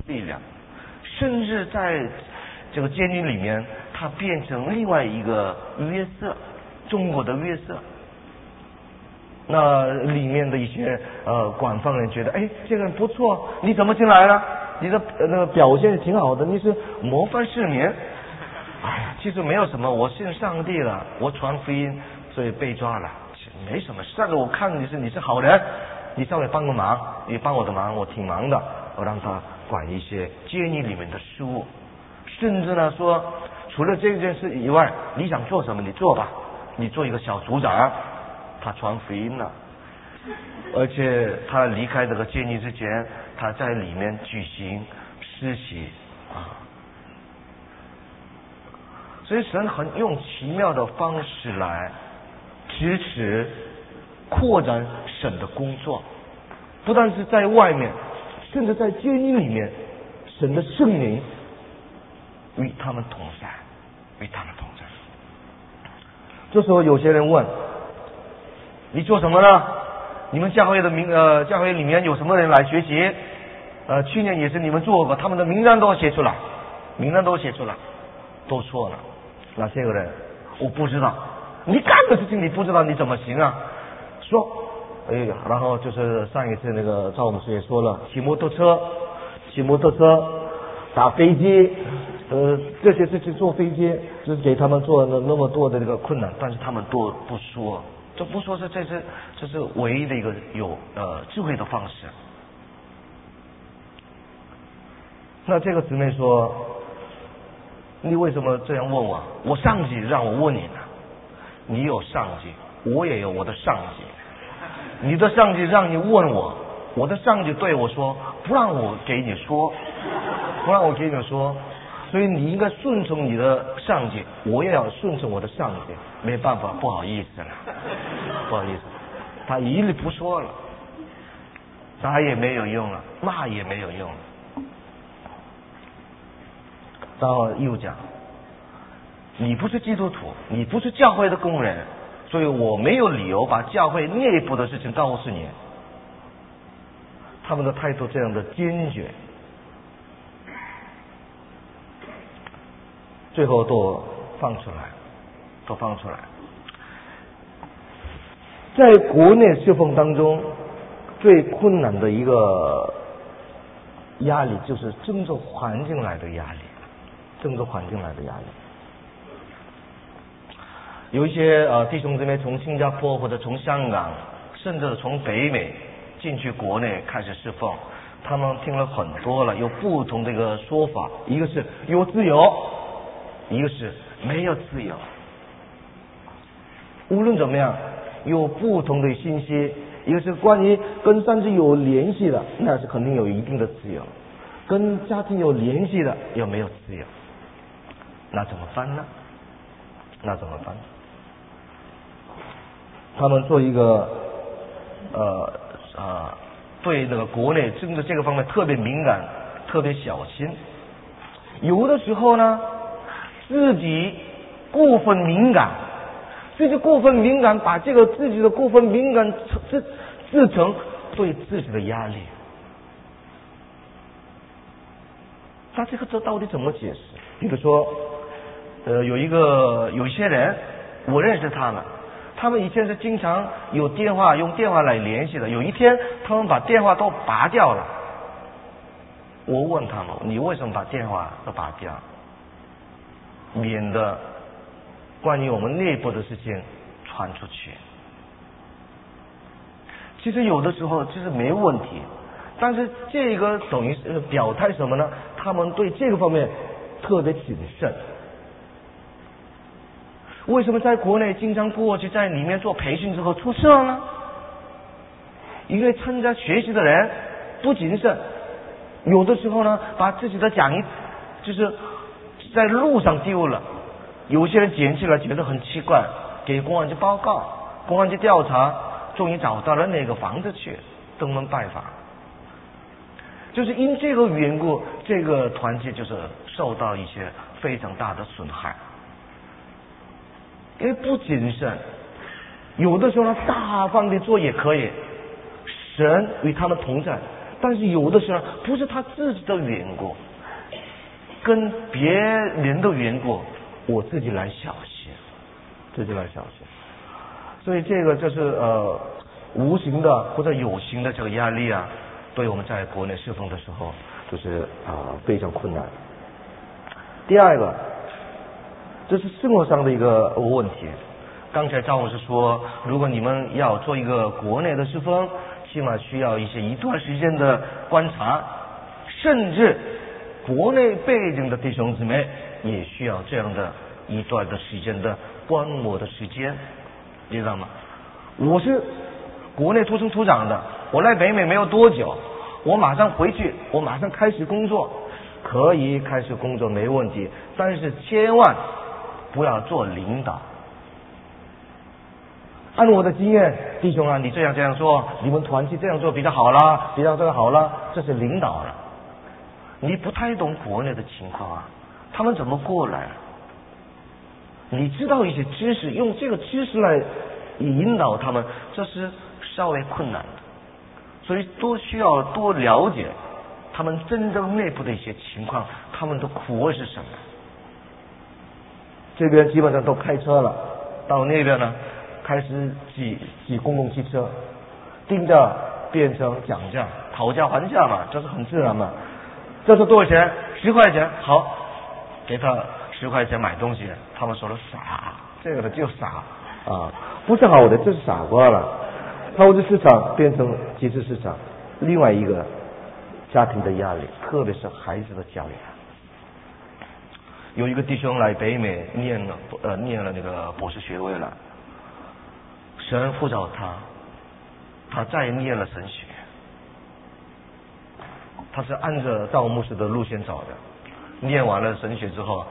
力量，甚至在这个监狱里面，他变成另外一个约瑟，中国的约瑟。那里面的一些管犯人觉得，哎，这个人不错，你怎么进来了？你的那个表现挺好的，你是模范市民。哎呀，其实没有什么，我信上帝了，我传福音，所以被抓了，没什么。上帝我看你是好人，你稍微帮个忙，你帮我的忙，我挺忙的，我让他管一些监狱里面的事务，甚至呢说，除了这件事以外，你想做什么你做吧，你做一个小组长。他传福音了，而且他离开这个监狱之前，他在里面举行施洗啊。所以神很用奇妙的方式来支持扩展神的工作，不但是在外面，甚至在监狱里面，神的圣灵与他们同在，与他们同在。这时候有些人问，你做什么呢？你们教会里面有什么人来学习？去年也是你们做过，他们的名单都写出来，都错了。哪些个人？我不知道。你干的事情你不知道，你怎么行啊？说，然后就是上一次那个赵牧师也说了，骑摩托车，打飞机，这些事情坐飞机，就是给他们做了那么多的这个困难，但是他们都不说。这不说是这是唯一的一个有智慧的方式。那这个姊妹说，你为什么这样问我？我上级让我问你呢。你有上级，我也有我的上级。你的上级让你问我，我的上级对我说，不让我给你说。所以你应该顺从你的上级，我也要顺从我的上级。没办法，不好意思了，他一律不说了，打也没有用了，骂也没有用了。然后又讲，你不是基督徒，你不是教会的工人，所以我没有理由把教会内部的事情告诉你。他们的态度这样的坚决，最后都放出来。在国内侍奉当中，最困难的一个压力就是政治环境来的压力。有一些弟兄姊妹从新加坡或者从香港，甚至从北美进去国内开始侍奉，他们听了很多了，有不同的一个说法，一个是有自由，一个是没有自由。无论怎么样，有不同的信息，一个是关于跟上帝有联系的，那是肯定有一定的自由；跟家庭有联系的，有没有自由？那怎么办呢？他们做一个对那个国内政治这个方面特别敏感，特别小心。有的时候呢，自己过分敏感，把这个自己的过分敏感自成对自己的压力。那这到底怎么解释？比如说，有一些人，我认识他们以前是经常用电话来联系的。有一天，他们把电话都拔掉了。我问他们，你为什么把电话都拔掉？免得关于我们内部的事情传出去。其实有的时候其实没问题，但是这个等于是表态什么呢？他们对这个方面特别谨慎。为什么在国内经常过去在里面做培训之后出事呢？因为参加学习的人不谨慎，有的时候呢把自己的讲义就是在路上丢了，有些人捡起来觉得很奇怪，给公安局报告，公安局调查，终于找到了那个房子去登门拜访。就是因这个缘故，这个团体就是受到一些非常大的损害。因为不谨慎，有的时候呢大方的做也可以，神与他们同在， 但是有的时候不是他自己的缘故，跟别人的缘故，我自己来小心，所以这个就是无形的或者有形的这个压力啊，对我们在国内侍奉的时候就是非常困难。第二个，这是生活上的一个问题。刚才赵老师说，如果你们要做一个国内的侍奉，起码需要一段时间的观察，甚至国内背景的弟兄姊妹也需要这样的一段的时间的观摩的时间，你知道吗？我是国内土生土长的，我来北美没有多久，我马上回去，我马上开始工作，可以开始工作没问题，但是千万不要做领导。按我的经验，弟兄啊，你这样做，你们团契这样做比较好啦，比较这个好啦，这是领导了。你不太懂国内的情况啊，他们怎么过来？你知道一些知识，用这个知识来引导他们，这是稍微困难的，所以都需要多了解他们真正内部的一些情况，他们的苦味是什么。这边基本上都开车了，到那边呢开始挤公共汽车，盯着变成讲价，讨价还价嘛，这是很自然嘛。这是多少钱？10块钱，好，给他10块钱买东西。他们说了傻，这个的就傻啊，不是好的，这是傻瓜了。超级市场变成集市市场，另外一个家庭的压力，特别是孩子的教育。有一个弟兄来北美念了那个博士学位了，神呼召他再念了神学。他是按着道牧师的路线走的，念完了神学之后，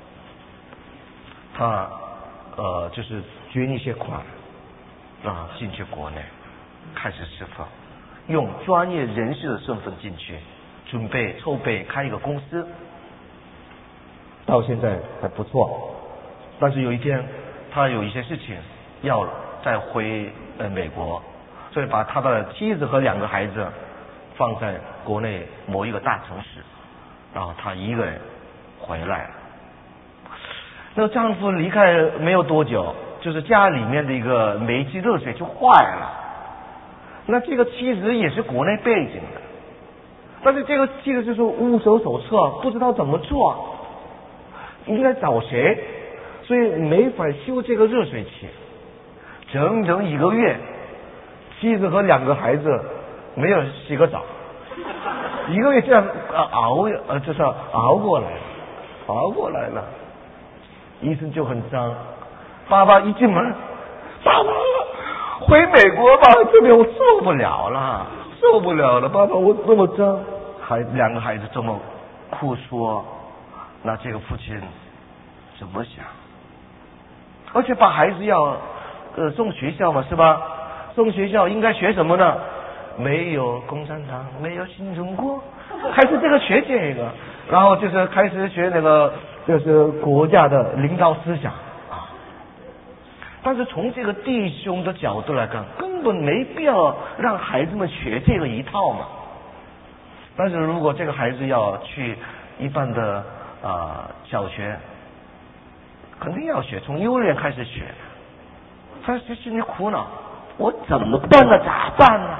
他就是捐一些款进去国内开始释放，用专业人士的身份进去，准备筹备开一个公司，到现在还不错。但是有一天他有一些事情要再回美国，所以把他的妻子和2个孩子放在国内某一个大城市，然后他一个人回来了。那丈夫离开没有多久，就是家里面的一个煤气热水就坏了。那这个妻子也是国内背景的，但是这个妻子就是无手册，不知道怎么做，应该找谁，所以没法修这个热水器。整整1个月，妻子和2个孩子没有洗个澡，1个月这样就是熬过来了。医生就很脏，爸爸一进门，爸爸回美国吧，这边我受不了了，爸爸我那么脏，2个孩子这么哭说，那这个父亲怎么想？而且把孩子要送学校嘛，是吧？送学校应该学什么呢？没有共产党，没有新中国，开始这个学这个，然后就是开始学那个就是国家的领导思想啊。但是从这个弟兄的角度来看，根本没必要让孩子们学这个一套嘛。但是如果这个孩子要去一般的小学，肯定要学，从幼儿园开始学。他心里苦恼，我怎么办呢？咋办呢？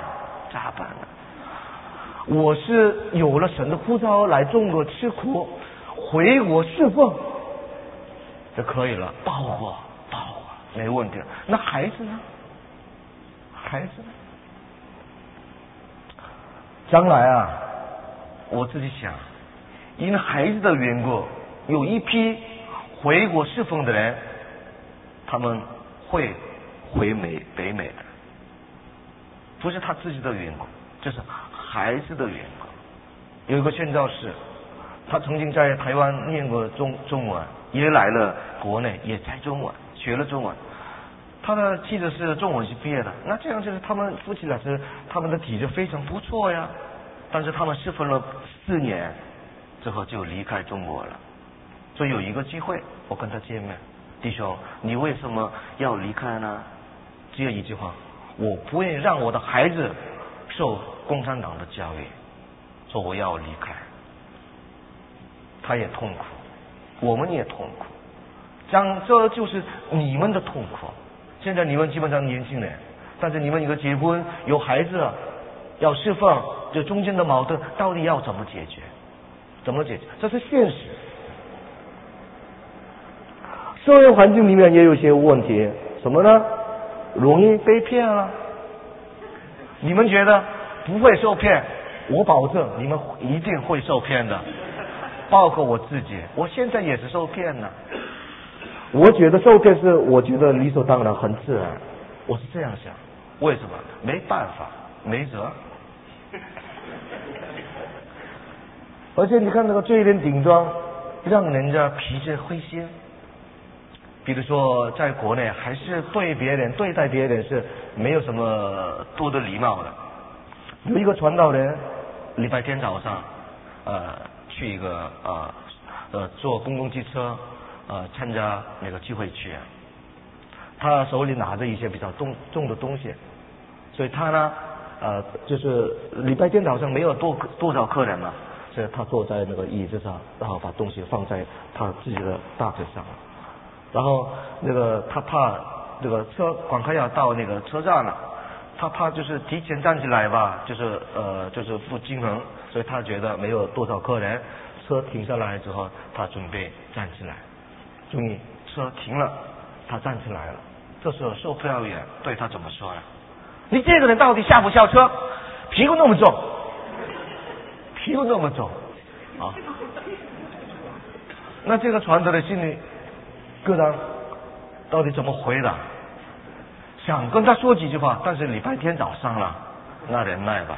我是有了神的呼召来中国吃苦，回国侍奉就可以了，报国没问题了。那孩子呢？将来啊，我自己想，因为孩子的缘故，有一批回国侍奉的人，他们会回北美的，不是他自己的缘故，就是孩子的缘故。有一个宣教士，他曾经在台湾念过中文，也来了国内，也在中文学了中文。他的妻子是中文系毕业的，那这样就是他们夫妻俩是他们的体质非常不错呀。但是他们侍奉了4年之后就离开中国了。所以有一个机会，我跟他见面，弟兄，你为什么要离开呢？只有一句话，我不愿意让我的孩子受共产党的教育，说我要离开，他也痛苦，我们也痛苦，这就是你们的痛苦。现在你们基本上年轻人，但是你们一个结婚有孩子要释放，这中间的矛盾到底要怎么解决？怎么解决？这是现实。社会环境里面也有些问题，什么呢？容易被骗了。你们觉得不会受骗，我保证你们一定会受骗的，包括我自己，我现在也是受骗的。我觉得受骗是我觉得理所当然，很自然，我是这样想。为什么？没办法，没辙。而且你看那个追脸顶撞，让人家脾气灰心。比如说在国内还是对待别人是没有什么多的礼貌的。有一个传道人礼拜天早上去一个坐公共汽车参加那个聚会去，他手里拿着一些比较重的东西，所以他呢就是礼拜天早上没有多少客人嘛，所以他坐在那个椅子上，然后把东西放在他自己的大腿上，然后那个他怕这个车赶快要到那个车站了，他怕就是提前站起来吧，就是不均衡，所以他觉得没有多少客人，车停下来之后，他准备站起来，终于车停了，他站起来了。这时候售票员对他怎么说呢？你这个人到底下不下车？屁股那么重，屁股那么重啊！那这个传道的心里各人到底怎么回答？想跟他说几句话，但是礼拜天早上了，那忍耐吧。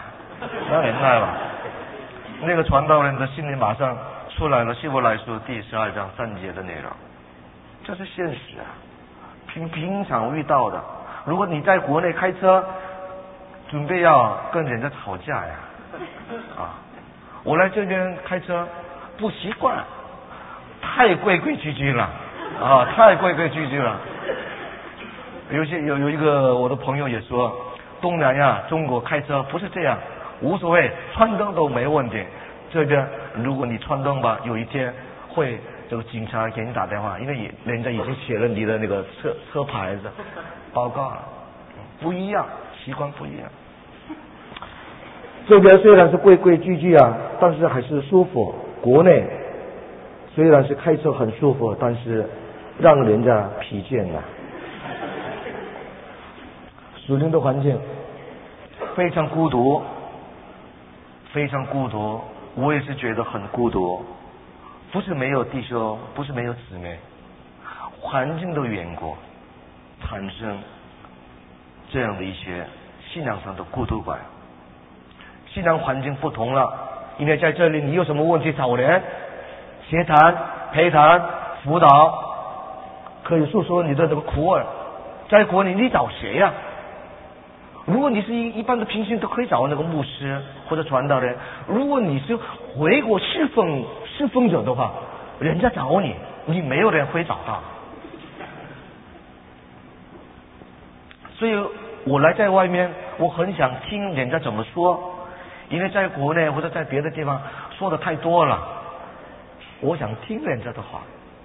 那个传道人的心里马上出来了希伯来书第12章3节的内容，这是现实啊，平常遇到的。如果你在国内开车，准备要跟人家吵架呀，我来这边开车不习惯，太规规矩矩了。有一个我的朋友也说，东南亚中国开车不是这样，无所谓，穿灯都没问题。这边如果你穿灯吧，有一天会这个警察给你打电话，因为人家已经写了你的那个车牌子报告了，不一样，习惯不一样。这边虽然是规规矩矩啊，但是还是舒服。国内虽然是开车很舒服，但是让人家疲倦了。属灵的环境非常孤独，我也是觉得很孤独。不是没有弟兄，不是没有姊妹，环境的缘故产生这样的一些信仰上的孤独感。信仰环境不同了，因为在这里你有什么问题找人协谈、陪谈、辅导，可以诉说你的这个苦耳。在国内你找谁呀？如果你是一般的平行，都可以找那个牧师或者传道人。如果你是回国侍奉者的话，人家找你，你没有人会找到。所以我来在外面，我很想听人家怎么说，因为在国内或者在别的地方说的太多了，我想听人家的话，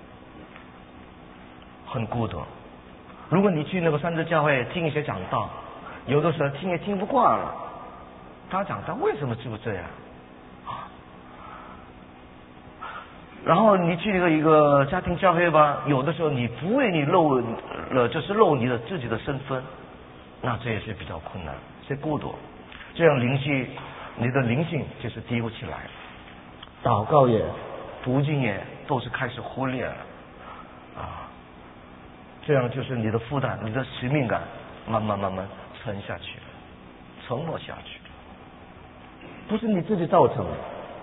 很孤独。如果你去那个三自教会听一些讲道，有的时候听也听不惯了，他讲他为什么就这样然后你去一个家庭教会吧，有的时候你不为你露你的自己的身份，那这也是比较困难，是孤独。这样你的灵性就是提不起来，祷告也读经也都是开始忽略了这样就是你的负担，你的使命感慢慢沉下去了，沉没下去了，不是你自己造成的。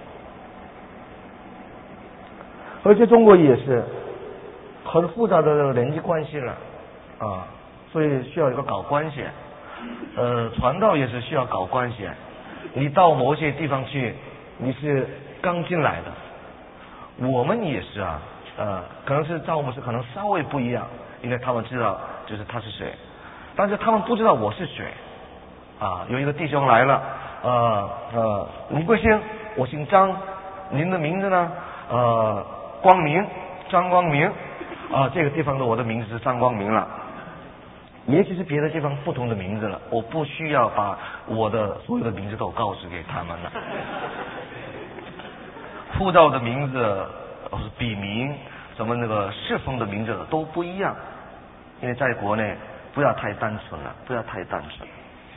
而且中国也是很复杂的人际关系了所以需要一个搞关系。传道也是需要搞关系。你到某些地方去，你是刚进来的，我们也是可能是赵牧师可能稍微不一样，因为他们知道就是他是谁，但是他们不知道我是谁有一个弟兄来了， 您贵姓？我姓张。您的名字呢？光明，张光明。这个地方的我的名字是张光明了。也许是别的地方不同的名字了，我不需要把我的所有的名字都告诉给他们了。护照的名字、笔名、什么那个侍奉的名字都不一样，因为在国内不要太单纯了，不要太单纯。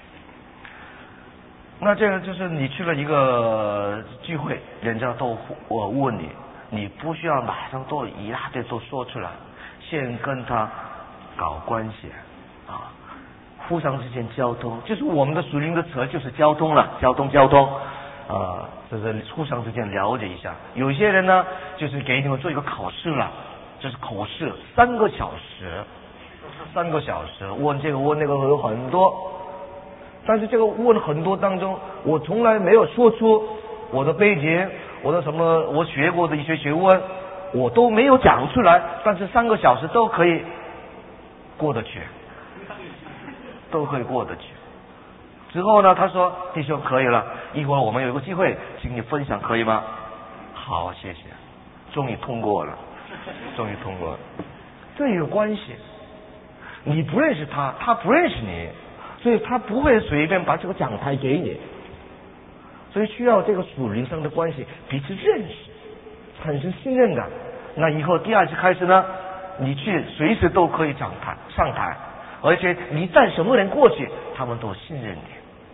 那这个就是你去了一个聚会，人家都问你，你不需要马上都一大堆都说出来，先跟他搞关系啊，互相之间交通，就是我们的属灵的词就是交通了，交通就是互相之间了解一下。有些人呢，就是给你们做一个考试了，就是口试3个小时，3个小时问这个问那个有很多，但是这个问很多当中，我从来没有说出我的背景，我的什么我学过的一些学问，我都没有讲出来，但是3个小时都可以过得去，都可以过得去。之后呢，他说弟兄可以了，一会儿我们有一个机会请你分享，可以吗？好，谢谢，终于通过了，终于通过了。这有关系，你不认识他，他不认识你，所以他不会随便把这个讲台给你，所以需要这个属灵上的关系，彼此认识，产生信任感。那以后第2次开始呢，你去随时都可以上台，而且你带什么人过去，他们都信任你。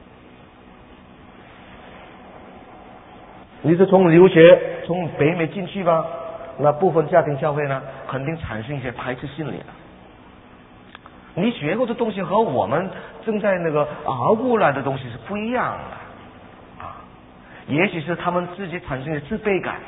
你是从留学从北美进去吧，那部分家庭教会呢，肯定产生一些排斥心理了。你学过的东西和我们正在那个熬过来的东西是不一样的啊，也许是他们自己产生的自卑感，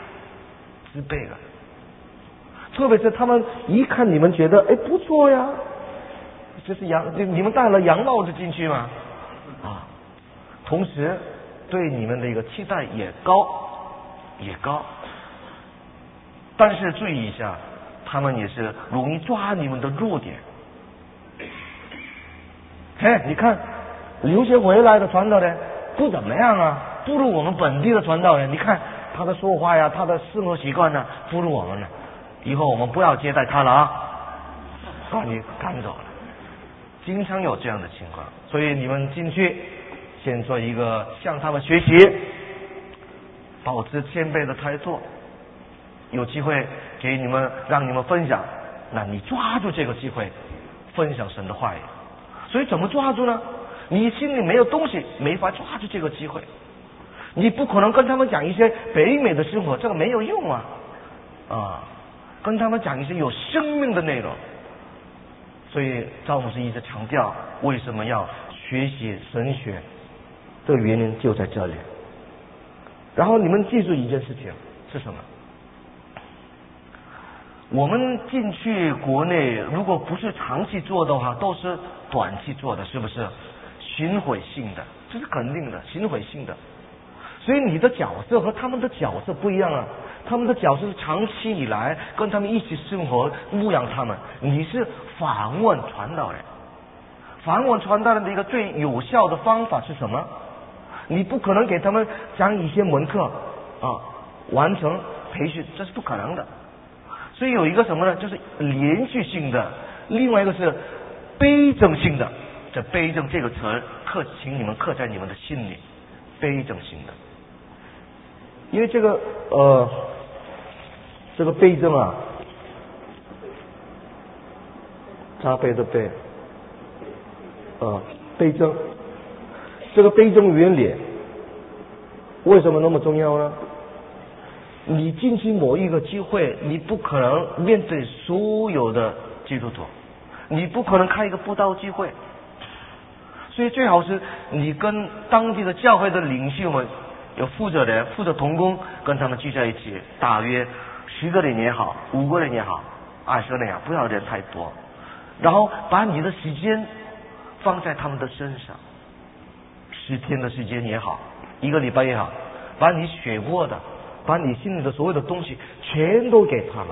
特别是他们一看你们觉得不错呀，就是你们戴了羊帽子进去嘛啊，同时对你们的一个期待也高，但是注意一下，他们也是容易抓你们的弱点。你看留学回来的传道人不怎么样啊，不如我们本地的传道人，你看他的说话呀，他的生活习惯呢，不如我们呢，以后我们不要接待他了啊，把你赶走了。经常有这样的情况，所以你们进去先做一个向他们学习，保持谦卑的态度，有机会给你们让你们分享，那你抓住这个机会分享神的话语。所以怎么抓住呢？你心里没有东西，没法抓住这个机会。你不可能跟他们讲一些北美的生活，这个没有用啊！跟他们讲一些有生命的内容。所以赵牧师一直强调，为什么要学习神学？这个原因就在这里。然后你们记住一件事情是什么？我们进去国内，如果不是长期做的话，都是短期做的，是不是？巡回性的，这是肯定的，巡回性的。所以你的角色和他们的角色不一样啊。他们的角色是长期以来跟他们一起生活，牧养他们。你是访问传道人，访问传道人的一个最有效的方法是什么？你不可能给他们讲一些门课完成培训，这是不可能的。所以有一个什么呢？就是连续性的，另外一个是倍增性的。这倍增这个词请你们刻在你们的心里，倍增性的。因为这个倍增啊，加倍的倍，倍增，这个倍增原理为什么那么重要呢？你进去某一个机会，你不可能面对所有的基督徒，你不可能开一个布道机会，所以最好是你跟当地的教会的领袖们有负责人、负责同工，跟他们聚在一起，大约10个人也好，5个人也好，20个人也好，不要人太多，然后把你的时间放在他们的身上，10天的时间也好，1个礼拜也好，把你学过的，把你心里的所有的东西全都给他们，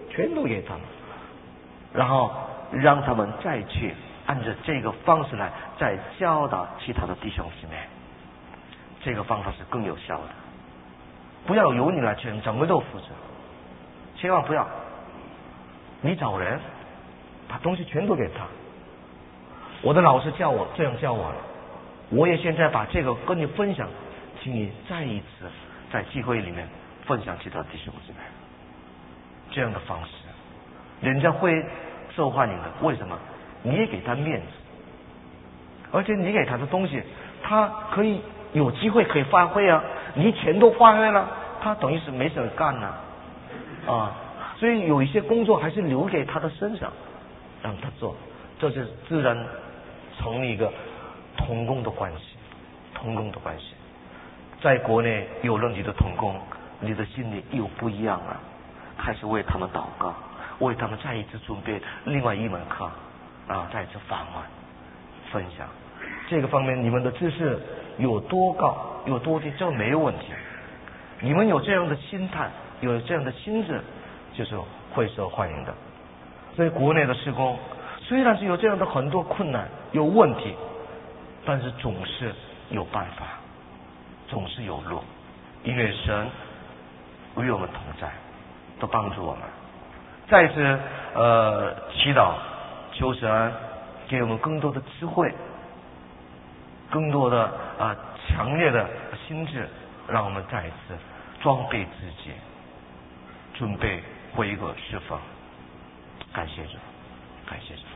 然后让他们再去按照这个方式来再教导其他的弟兄姊妹。 这个方法是更有效的。不要由你来全整个都负责，千万不要。你找人把东西全都给他。我的老师教我这样教我，我也现在把这个跟你分享，请你再一次在聚会里面分享其他弟兄姊妹。这样的方式，人家会受欢迎的。为什么？你也给他面子，而且你给他的东西，他可以有机会可以发挥啊。你钱都发挥了，他等于是没事干了啊。所以有一些工作还是留给他的身上，让他做，这是自然成立一个同工的关系。同工的关系，在国内有了你的同工，你的心里又不一样了，开始为他们祷告，为他们再一次准备另外一门课啊，再一次访问分享。这个方面你们的知识有多高有多低，这没有问题。你们有这样的心态，有这样的心智，就是会受欢迎的。所以国内的事工虽然是有这样的很多困难有问题，但是总是有办法，总是有路，因为神与我们同在，都帮助我们。再次祈祷，求神给我们更多的智慧，更多的强烈的心智，让我们再一次装备自己，准备回国释放。感谢主，感谢主。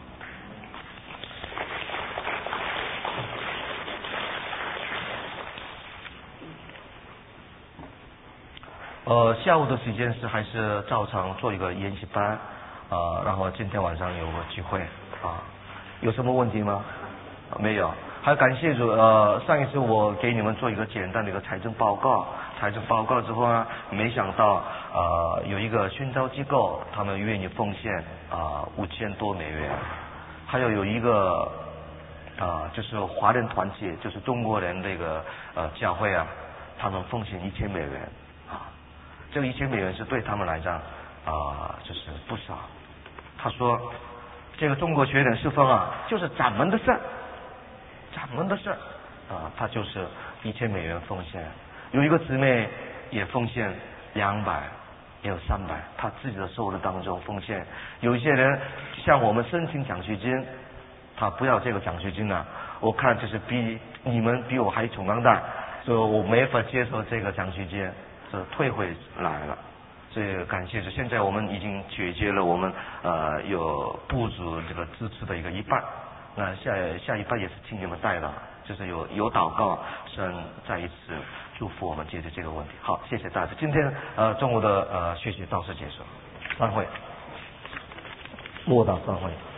下午的时间是还是照常做一个研习班，然后今天晚上有个聚会啊，有什么问题吗？没有。还感谢主，上一次我给你们做一个简单的一个财政报告，财政报告之后呢，没想到有一个宣教机构，他们愿意奉献5000多美元，还有一个就是华人团体，就是中国人这个教会啊，他们奉献1000美元啊，这个1000美元是对他们来讲就是不少。他说这个中国学人释放啊，就是咱们的事儿，咱们的事儿他就是1000美元奉献。有一个姊妹也奉献200，也有300，他自己的收入当中奉献。有一些人向我们申请奖学金，他不要这个奖学金了，我看就是你们比我还穷光蛋，所以我没法接受这个奖学金，这退回来了。所以感谢主，现在我们已经解决了我们有部组这个支持的一半，那下一半也是请你们带的，就是有祷告，神再一次祝福我们解决这个问题。好，谢谢大家。今天中午的学习到此结束，散会，莫大散会。